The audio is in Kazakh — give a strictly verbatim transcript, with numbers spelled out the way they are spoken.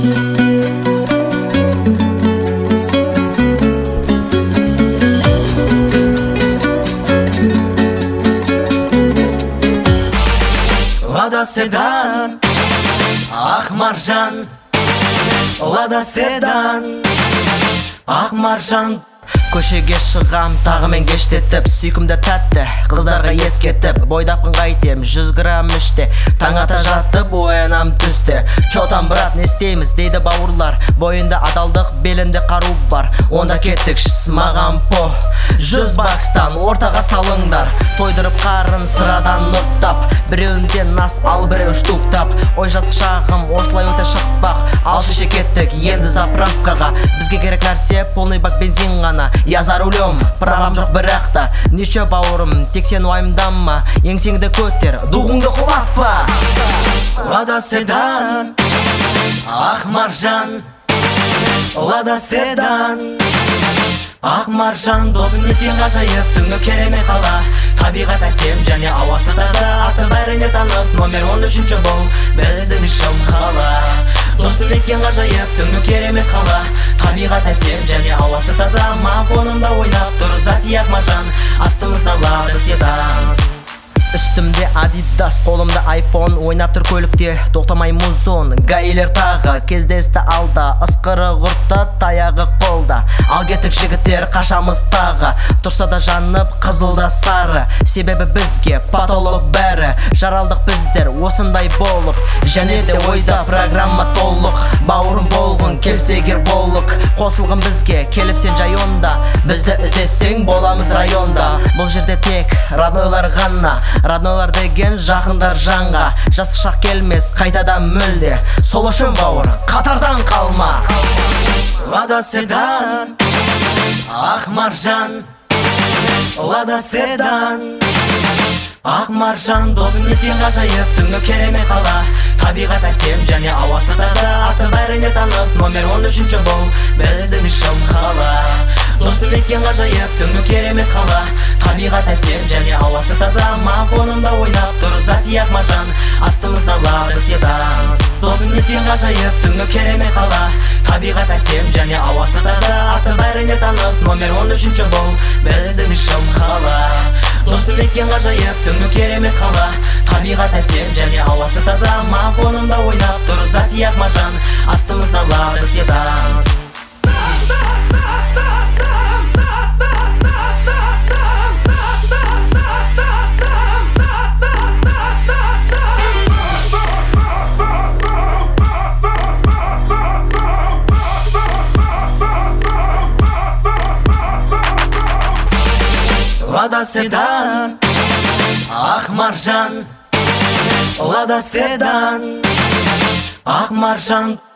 Лада седан, ақ маржан. Лада седан, ақ маржан. Көшеге шығам тағымен кештетіп, сүйкімді тәтті қыздарға ескетіп, бойдаппын қайтем жүз грамм іште. Таң ата жатып оянам түсте. Чотам брат, не істейміз дейді бауырлар. Бойында адалдық, белінде қару бар. Онда кеттік маған по. Жүз бакстан ортаға салыңдар. Тойдырып қарын sıрадан нұрттап. Біреуінден нас ал біреу штуктап. Ой жасық шағым осылай өте шықпақ. Ал шеше кеттік енді заправкаға. Бізге керек нәрсе полный бак бензин ғана. Я за рулем, правам жоқ бірақта. Неше бауырым, тек сен уайымданма. Еңсеңді көтер, дұғыңды құлатпа. Лада седан, ақ маржан. Лада седан, ақ маржан. Досым неткен ғажайып, түнгі керемет қала. Табиғат әсем және ауасы таза. Аты бәріне таныс, номер он үшінші бұл біздің шым қала. Досым неткен ғажайып, түнгі керемет қала. Табиғат әсем және ауасы таза. Мафонымда ойнап тұр затияқ маржан. Астымызда лада седан. Үстімде Adidas, қолымда iPhone. Ойнап тұр көлікте, тоқтамай музон. Гаилер тағы, кездесті алда. Ысқыры ғұртта, таяғы қолда. Ал кеттік жігіттер, қашамыз тағы. Тұрса да жанып, қызылда сары. Себебі бізге патолог бәрі. Жаралдық біздер, осындай болып. Және де ойда программа толық. Бауырым болғын, келсегер болық. Қосылғын бізге, келіп сен жайонда. Бізді іздесең, боламыз районда. Бұл жерде тек роднойлар ғана. Роднойлар деген жақындар жанға. Жасық шақ келмес қайтадан мүлде. Сол үшін бауыр қатардан қалма. Лада седан, ақ маржан. Лада седан, ақ маржан. Досым неткен ғажайып, түнгі керемет қала. Табиғат әсем және ауасы таза. Аты бәріне таныс, номер он үшінші бұл біздің шым қала. Досым неткен ғажайып, түнгі керемет қала. Табиғат әсем және ауасы таза. Мафонымда ойнап тұр затияқ маржан. Астымызда лада седан. Досым неткен ғажайып, түнгі керемет қала. Табиғат әсем және ауасы таза. Аты бәріне таныс, номер он үшінші бұл біздің шым қала. Досым неткен ғажайып, түнгі керемет қала. Табиғат әсем және ауасы таза. Мафонымда ойнап тұр затияқ маржан. Астымызда лада седан. Лада седан, ақ маржан. Лада седан, ақ маржан.